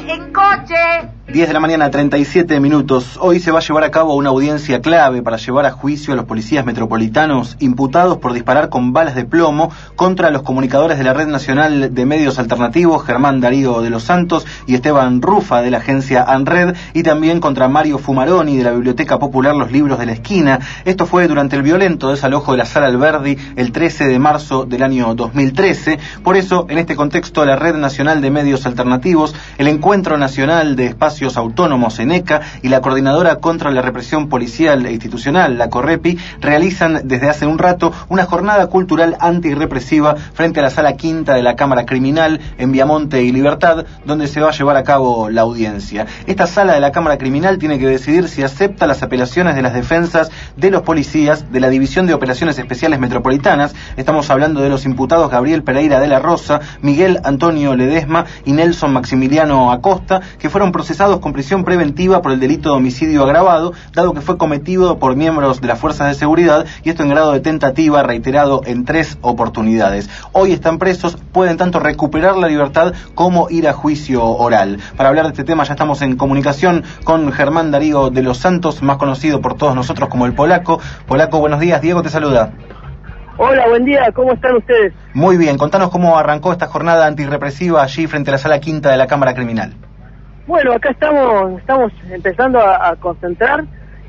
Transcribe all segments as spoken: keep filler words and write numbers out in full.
en coche. diez de la mañana, treinta y siete minutos. Hoy se va a llevar a cabo una audiencia clave para llevar a juicio a los policías metropolitanos imputados por disparar con balas de plomo contra los comunicadores de la Red Nacional de Medios Alternativos, Germán Darío de los Santos y Esteban Rufa de la agencia ANRED, y también contra Mario Fumaroni de la Biblioteca Popular Los Libros de la Esquina. Esto fue durante el violento desalojo de la Sala Alberdi el trece de marzo del año dos mil trece. Por eso, en este contexto, la Red Nacional de Medios Alternativos, el Encuentro Nacional de Espacios Autónomos, ENECA, y la Coordinadora contra la Represión Policial e Institucional, la CORREPI, realizan desde hace un rato una jornada cultural antirrepresiva frente a la Sala Quinta de la Cámara Criminal en Viamonte y Libertad, donde se va a llevar a cabo la audiencia. Esta sala de la Cámara Criminal tiene que decidir si acepta las apelaciones de las defensas de los policías de la División de Operaciones Especiales Metropolitanas. Estamos hablando de los imputados Gabriel Pereira de la Rosa, Miguel Antonio Ledesma y Nelson Maximiliano Acosta, que fueron procesados con prisión preventiva por el delito de homicidio agravado, dado que fue cometido por miembros de las fuerzas de seguridad, y esto en grado de tentativa reiterado en tres oportunidades. Hoy están presos, pueden tanto recuperar la libertad como ir a juicio oral. Para hablar de este tema ya estamos en comunicación con Germán Darío de los Santos, más conocido por todos nosotros como el Polaco. Polaco, buenos días. Diego te saluda. Hola, buen día, ¿cómo están ustedes? Muy bien, contanos cómo arrancó esta jornada antirrepresiva allí frente a la Sala Quinta de la Cámara Criminal. Bueno, acá estamos estamos empezando a, a concentrar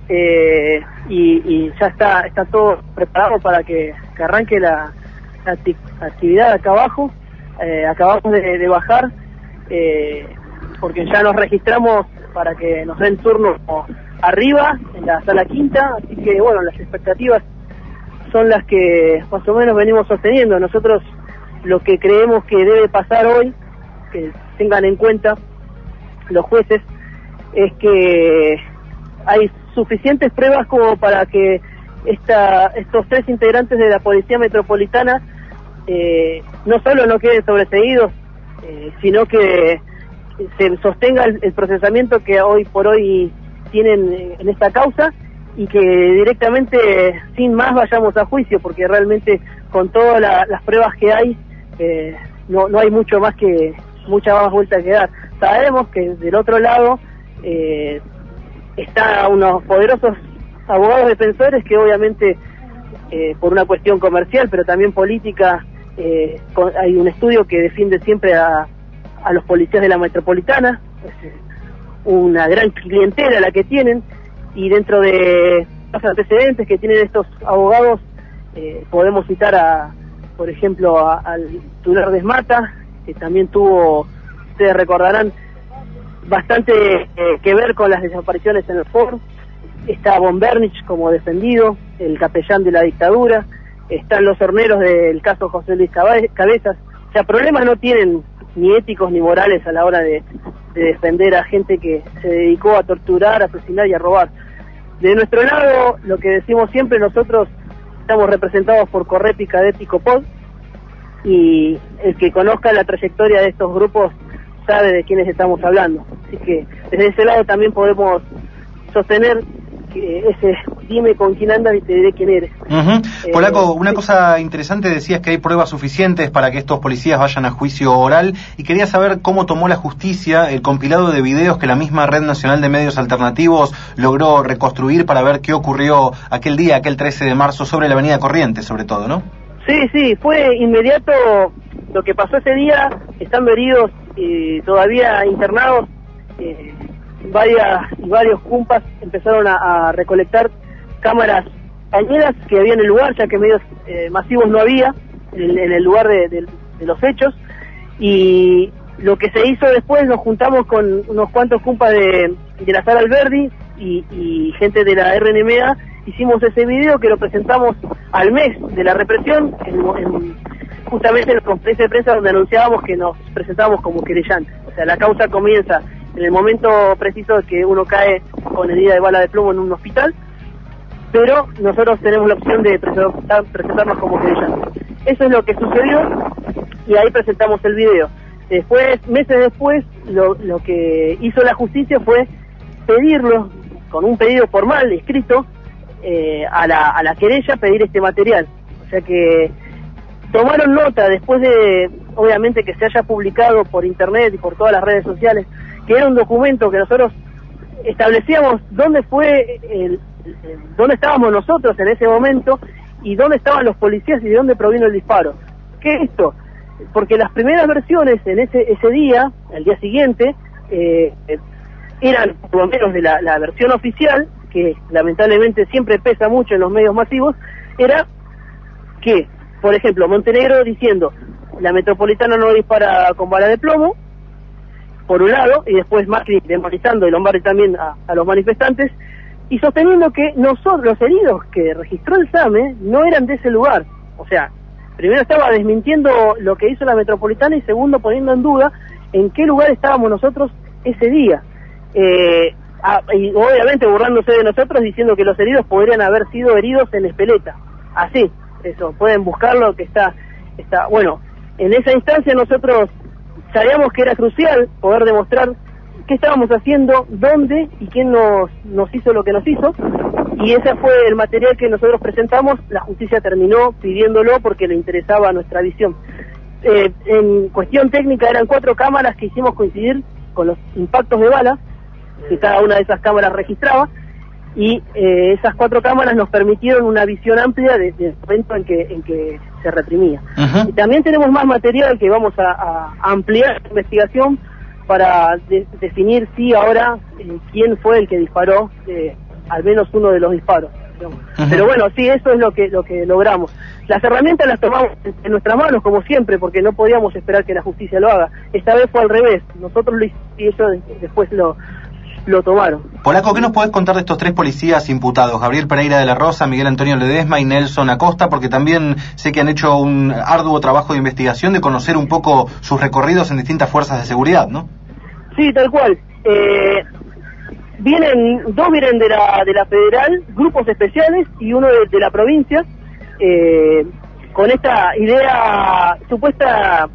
eh, y, y ya está está todo preparado para que, que arranque la, la acti actividad acá abajo. Eh, acabamos de, de bajar eh, porque ya nos registramos para que nos den turno arriba en la Sala Quinta, así que bueno, las expectativas son las que más o menos venimos sosteniendo. Nosotros lo que creemos que debe pasar hoy, que tengan en cuenta los jueces, es que hay suficientes pruebas como para que esta, estos tres integrantes de la Policía Metropolitana eh, no solo no queden sobreseídos, eh, sino que se sostenga el, el procesamiento que hoy por hoy tienen en esta causa, y que directamente sin más vayamos a juicio, porque realmente con todas la, las pruebas que hay eh, no, no hay mucho más que mucha más vuelta que dar. Sabemos que del otro lado eh, están unos poderosos abogados defensores que obviamente eh, por una cuestión comercial pero también política eh, con, hay un estudio que defiende siempre a, a los policías de la metropolitana, es una gran clientela la que tienen, y dentro de los antecedentes que tienen estos abogados eh, podemos citar a, por ejemplo, a, al titular de Esmata, que también tuvo, ustedes recordarán, bastante eh, que ver con las desapariciones en el Foro. Está Von Bernich como defendido, el capellán de la dictadura, están los horneros del caso José Luis Cabezas. O sea, problemas no tienen ni éticos ni morales a la hora de, de defender a gente que se dedicó a torturar, a asesinar y a robar. De nuestro lado, lo que decimos siempre, nosotros estamos representados por CORREPI, CADET y COPOD, y el que conozca la trayectoria de estos grupos sabe de quiénes estamos hablando. Así que desde ese lado también podemos sostener que ese dime con quién andas y te diré quién eres. Uh-huh. eh, Polaco, una sí. cosa interesante, decías que hay pruebas suficientes para que estos policías vayan a juicio oral, y quería saber cómo tomó la justicia el compilado de videos que la misma Red Nacional de Medios Alternativos logró reconstruir para ver qué ocurrió aquel día, aquel trece de marzo, sobre la avenida Corrientes, sobre todo, ¿no? Sí, sí, fue inmediato lo que pasó ese día, estando heridos y todavía internados. eh, varias y varios cumpas empezaron a, a recolectar cámaras cañeras que había en el lugar, ya que medios eh, masivos no había en, en el lugar de, de, de los hechos, y lo que se hizo después, nos juntamos con unos cuantos cumpas de, de la Sala Alberdi y, y gente de la R N M A, hicimos ese video que lo presentamos al mes de la represión, en, en, justamente en la conferencia de prensa donde anunciábamos que nos presentábamos como querellantes. O sea, la causa comienza en el momento preciso que uno cae con herida de bala de plomo en un hospital, pero nosotros tenemos la opción de presentar, presentarnos como querellantes. Eso es lo que sucedió, y ahí presentamos el video. Después, meses después, lo, lo que hizo la justicia fue pedirlo, con un pedido formal, escrito, eh, a, la, a la querella, pedir este material. O sea que tomaron nota, después de, obviamente, que se haya publicado por internet y por todas las redes sociales, que era un documento que nosotros establecíamos dónde fue, el, el, dónde estábamos nosotros en ese momento y dónde estaban los policías y de dónde provino el disparo. ¿Qué es esto? Porque las primeras versiones en ese ese día, el día siguiente, eh, eran, por lo menos de la, la versión oficial, que lamentablemente siempre pesa mucho en los medios masivos, era que, por ejemplo, Montenegro diciendo, la Metropolitana no dispara con bala de plomo, por un lado, y después Macri demonizando y Lombardi también a, a los manifestantes, y sosteniendo que nosotros, los heridos que registró el SAME, no eran de ese lugar. O sea, primero estaba desmintiendo lo que hizo la Metropolitana y segundo poniendo en duda en qué lugar estábamos nosotros ese día. Eh, a, y obviamente burlándose de nosotros, diciendo que los heridos podrían haber sido heridos en Espeleta. Así, eso, pueden buscarlo, que está, está, bueno, en esa instancia nosotros sabíamos que era crucial poder demostrar qué estábamos haciendo, dónde y quién nos, nos hizo lo que nos hizo, y ese fue el material que nosotros presentamos. La justicia terminó pidiéndolo porque le interesaba nuestra visión. Eh, en cuestión técnica eran cuatro cámaras que hicimos coincidir con los impactos de bala, que cada una de esas cámaras registraba, y eh, esas cuatro cámaras nos permitieron una visión amplia desde el momento en que, en que se reprimía. Uh-huh. Y también tenemos más material que vamos a, a ampliar la investigación para de, definir si ahora eh, quién fue el que disparó eh, al menos uno de los disparos. Uh-huh. Pero bueno, sí, eso es lo que lo que logramos. Las herramientas las tomamos en nuestras manos, como siempre, porque no podíamos esperar que la justicia lo haga. Esta vez fue al revés, nosotros lo hicimos y ellos después lo lo tomaron. Polaco, ¿qué nos podés contar de estos tres policías imputados? Gabriel Pereira de la Rosa, Miguel Antonio Ledesma y Nelson Acosta, porque también sé que han hecho un arduo trabajo de investigación, de conocer un poco sus recorridos en distintas fuerzas de seguridad, ¿no? Sí, tal cual. Eh, vienen, dos vienen de la de la federal, grupos especiales, y uno de, de la provincia, eh, con esta idea supuesta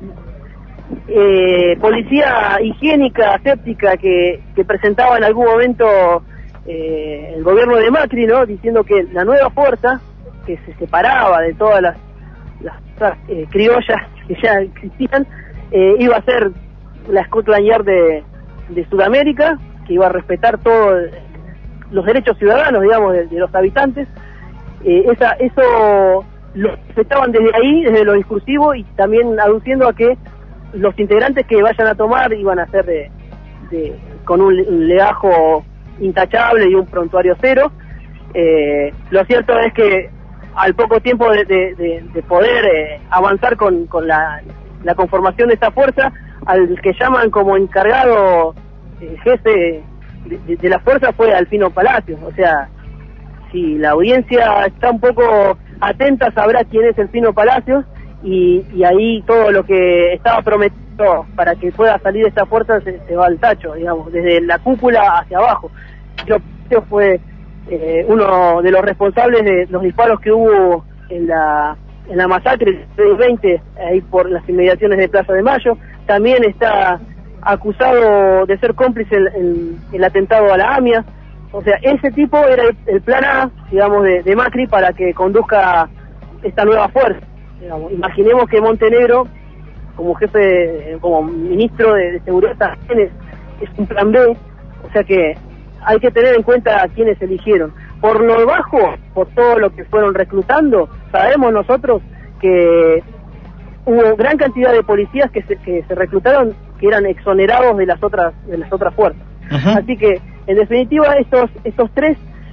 Eh, policía higiénica, aséptica, que, que presentaba en algún momento eh, el gobierno de Macri, ¿no? Diciendo que la nueva fuerza, que se separaba de todas las, las eh, criollas que ya existían, eh, iba a ser la Scotland Yard de, de Sudamérica, que iba a respetar todos los derechos ciudadanos, digamos, de, de los habitantes. Eh, esa, eso lo respetaban desde ahí, desde lo discursivo, y también aduciendo a que los integrantes que vayan a tomar iban a ser de, de con un, un legajo intachable y un prontuario cero. Eh, lo cierto es que al poco tiempo de, de, de, de poder eh, avanzar con, con la, la conformación de esta fuerza, al que llaman como encargado eh, jefe de, de, de la fuerza fue Alfino Palacios. O sea, si la audiencia está un poco atenta sabrá quién es Alfino Palacios. Y, y ahí todo lo que estaba prometido para que pueda salir esta fuerza se, se va al tacho, digamos, desde la cúpula hacia abajo. Yo fue eh, uno de los responsables de los disparos que hubo en la en la masacre del veinte, ahí por las inmediaciones de Plaza de Mayo. También está acusado de ser cómplice en, en el atentado a la AMIA. O sea, ese tipo era el, el plan A, digamos, de, de Macri para que conduzca esta nueva fuerza. Digamos, imaginemos que Montenegro, como jefe, como ministro de, de seguridad, también es, es un plan B, o sea que hay que tener en cuenta a quienes eligieron. Por lo bajo, por todo lo que fueron reclutando, sabemos nosotros que hubo gran cantidad de policías que se, que se reclutaron que eran exonerados de las otras de las otras fuerzas. Uh-huh. Así que, en definitiva, estos estos tres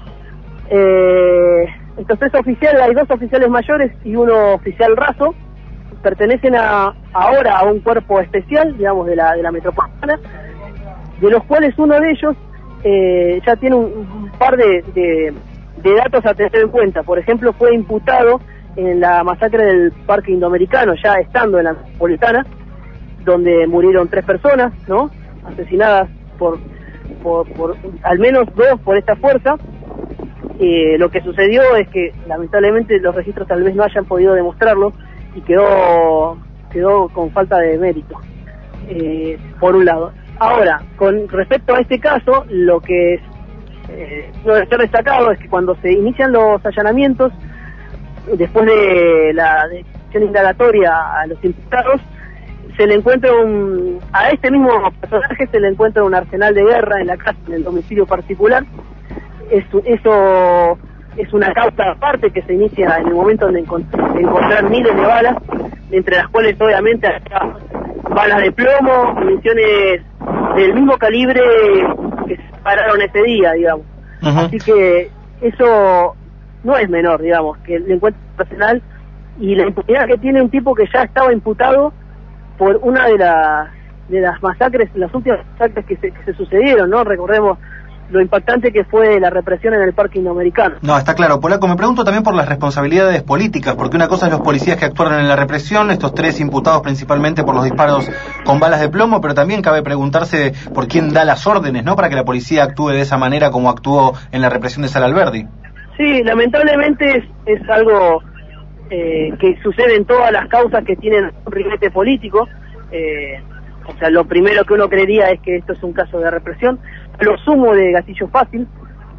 eh, estos tres oficiales, hay dos oficiales mayores y uno oficial raso, pertenecen a ahora a un cuerpo especial, digamos, de la de la Metropolitana, de los cuales uno de ellos eh, ya tiene un, un par de, de, de datos a tener en cuenta. Por ejemplo, fue imputado en la masacre del Parque Indoamericano, ya estando en la Metropolitana, donde murieron tres personas, ¿no?, asesinadas por, por, por al menos dos por esta fuerza. Eh, lo que sucedió es que lamentablemente los registros tal vez no hayan podido demostrarlo y quedó quedó con falta de mérito, eh, por un lado. Ahora, con respecto a este caso, lo que es eh, no debe ser destacado es que cuando se inician los allanamientos, después de la decisión indagatoria a los imputados, se le encuentra un, a este mismo personaje se le encuentra un arsenal de guerra en la casa, en el domicilio particular. Eso, eso es una causa aparte que se inicia en el momento de, encont de encontrar miles de balas, entre las cuales obviamente hay balas de plomo, municiones del mismo calibre que se dispararon ese día, digamos. Uh-huh. Así que eso no es menor, digamos, que el encuentro personal y la impunidad que tiene un tipo que ya estaba imputado por una de las de las masacres, las últimas masacres que se, que se sucedieron, ¿no? Recordemos lo impactante que fue la represión en el Parque Indoamericano. No, está claro, Polaco. Me pregunto también por las responsabilidades políticas, porque una cosa es los policías que actuaron en la represión, estos tres imputados principalmente por los disparos con balas de plomo, pero también cabe preguntarse por quién da las órdenes, ¿no?, para que la policía actúe de esa manera como actuó en la represión de Sala Alberdi. Sí, lamentablemente es, es algo eh, que sucede en todas las causas que tienen un ribete político. Eh, o sea, lo primero que uno creería es que esto es un caso de represión, lo sumo de gatillo fácil,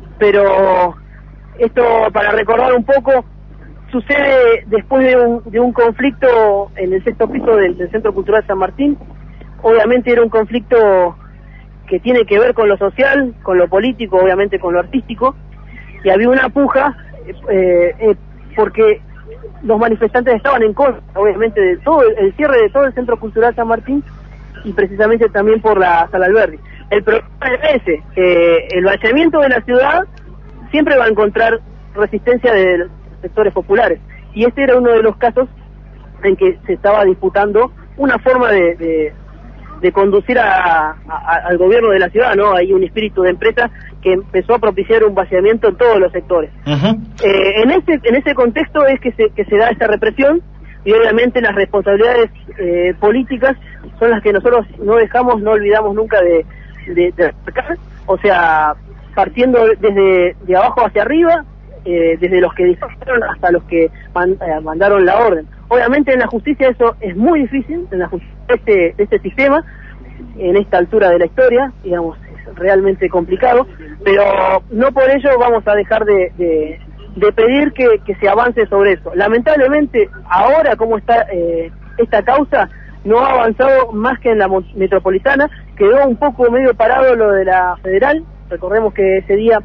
pero esto, para recordar un poco, sucede después de un, de un conflicto en el sexto piso del, del Centro Cultural San Martín. Obviamente era un conflicto que tiene que ver con lo social, con lo político, obviamente con lo artístico, y había una puja eh, eh, porque los manifestantes estaban en contra, obviamente, de todo el, el cierre de todo el Centro Cultural San Martín y precisamente también por la Sala Alberdi. El problema es ese, eh, el vaciamiento de la ciudad siempre va a encontrar resistencia de los sectores populares, y este era uno de los casos en que se estaba disputando una forma de, de, de conducir a, a, al gobierno de la ciudad, ¿no? Hay un espíritu de empresa que empezó a propiciar un vaciamiento en todos los sectores. Uh-huh. eh, en ese en ese contexto es que se, que se da esta represión, y obviamente las responsabilidades eh, políticas son las que nosotros no dejamos, no olvidamos nunca de de, de o sea, partiendo desde de abajo hacia arriba, eh, desde los que dispararon hasta los que man, eh, mandaron la orden. Obviamente en la justicia eso es muy difícil, en la justicia de este, de este sistema, en esta altura de la historia, digamos, es realmente complicado, pero no por ello vamos a dejar de, de, de pedir que, que se avance sobre eso. Lamentablemente, ahora como está eh, esta causa, no ha avanzado más que en la metropolitana, quedó un poco medio parado lo de la federal. Recordemos que ese día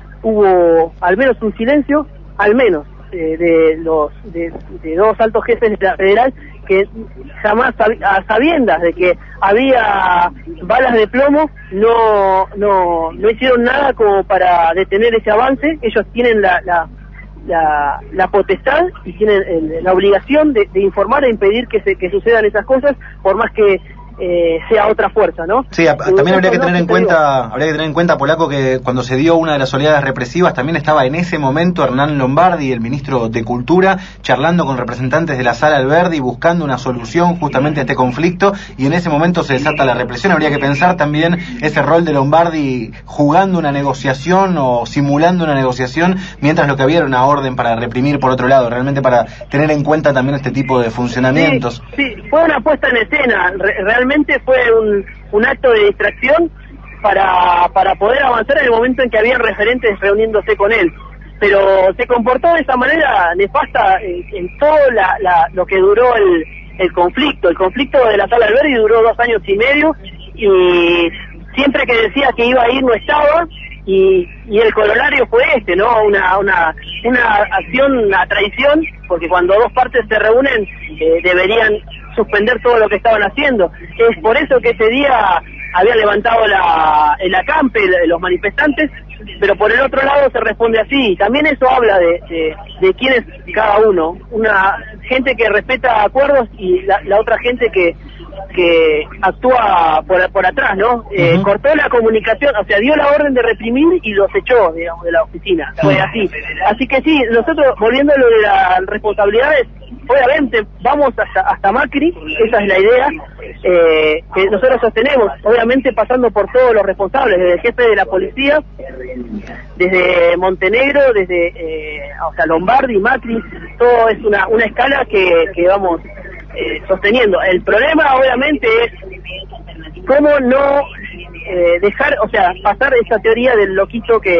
hubo al menos un silencio, al menos, eh, de los de, de dos altos jefes de la federal, que jamás, a sabiendas de que había balas de plomo, no no no hicieron nada como para detener ese avance. Ellos tienen la, la La, la potestad y tienen el, la obligación de, de informar e impedir que se que sucedan esas cosas, por más que eh, sea otra fuerza, ¿no? Sí, a, también habría que tener en cuenta, habría que tener en cuenta, Polaco, que cuando se dio una de las oleadas represivas también estaba en ese momento Hernán Lombardi, el ministro de Cultura, charlando con representantes de la Sala Alberdi, buscando una solución justamente a este conflicto, y en ese momento se desata la represión. Habría que pensar también ese rol de Lombardi jugando una negociación o simulando una negociación, mientras lo que había era una orden para reprimir por otro lado, realmente para tener en cuenta también este tipo de funcionamientos. Sí, sí, fue una puesta en escena, Re realmente fue un, un acto de distracción para, para poder avanzar en el momento en que había referentes reuniéndose con él, pero se comportó de esa manera nefasta en, en todo la, la, lo que duró el, el conflicto. El conflicto de la Sala Alberdi duró dos años y medio, y siempre que decía que iba a ir no estaba, y, y el corolario fue este, ¿no? Una, una, una acción, una traición, porque cuando dos partes se reúnen eh, deberían suspender todo lo que estaban haciendo. Es por eso que ese día había levantado la, el acampe, los manifestantes, pero por el otro lado se responde así. También eso habla de, de, de quién es cada uno. Una gente que respeta acuerdos y la, la otra gente que que actúa por, por atrás, ¿no? Uh-huh. Eh, cortó la comunicación, o sea, dio la orden de reprimir y los echó, digamos, de la oficina. Fue así. Así que sí, nosotros, volviendo a lo de las responsabilidades, obviamente vamos hasta, hasta Macri, esa es la idea eh, que nosotros sostenemos, obviamente pasando por todos los responsables, desde el jefe de la policía, desde Montenegro, desde eh, o sea, Lombardi, Macri, todo es una, una escala que, que vamos eh, sosteniendo. El problema obviamente es cómo no eh, dejar, o sea, pasar esa teoría del loquito que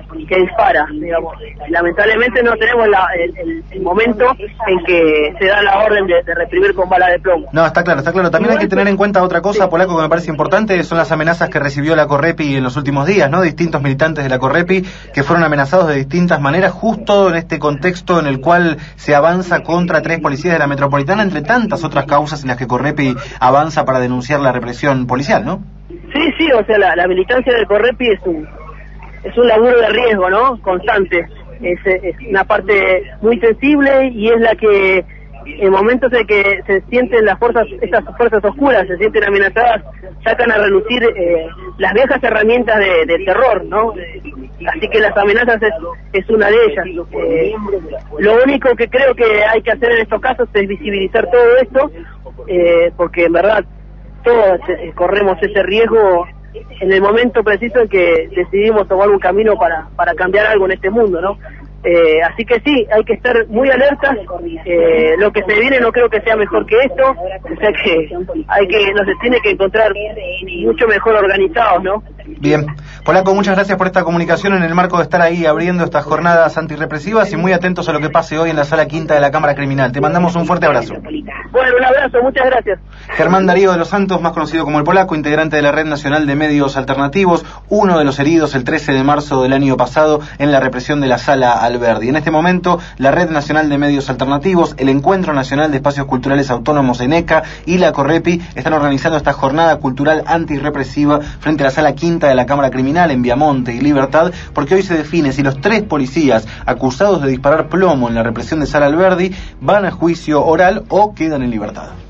que dispara, digamos. Lamentablemente no tenemos la, el, el, el momento en que se da la orden de, de reprimir con bala de plomo. No, está claro, está claro. También hay que tener en cuenta otra cosa, sí, Polaco, que me parece importante, son las amenazas que recibió la Correpi en los últimos días, ¿no? Distintos militantes de la Correpi que fueron amenazados de distintas maneras, justo en este contexto en el cual se avanza contra tres policías de la metropolitana, entre tantas otras causas en las que Correpi avanza para denunciar la represión policial, ¿no? Sí, sí, o sea, la, la militancia del Correpi es un es un laburo de riesgo, ¿no? Constante. Es, es una parte muy sensible y es la que en momentos en que se sienten las fuerzas, estas fuerzas oscuras, se sienten amenazadas, sacan a relucir eh, las viejas herramientas de, de terror, ¿no? Así que las amenazas es, es una de ellas. Eh, lo único que creo que hay que hacer en estos casos es visibilizar todo esto, eh, porque en verdad todos eh, corremos ese riesgo en el momento preciso en que decidimos tomar un camino para, para cambiar algo en este mundo, ¿no? Eh, así que sí, hay que estar muy alertas. Eh, lo que se viene no creo que sea mejor que esto, o sea que hay que nos tiene que encontrar mucho mejor organizados, ¿no? Bien, Polaco, muchas gracias por esta comunicación en el marco de estar ahí abriendo estas jornadas antirrepresivas y muy atentos a lo que pase hoy en la Sala Quinta de la Cámara Criminal. Te mandamos un fuerte abrazo. Bueno, un abrazo, muchas gracias. Germán Darío de los Santos, más conocido como el Polaco, integrante de la Red Nacional de Medios Alternativos, uno de los heridos el trece de marzo del año pasado en la represión de la Sala Alberdi. En este momento, la Red Nacional de Medios Alternativos, el Encuentro Nacional de Espacios Culturales Autónomos ENECA y la Correpi están organizando esta jornada cultural antirrepresiva frente a la Sala Quinta de la Cámara Criminal en Viamonte y Libertad, porque hoy se define si los tres policías acusados de disparar plomo en la represión de Sala Alberdi van a juicio oral o quedan en libertad.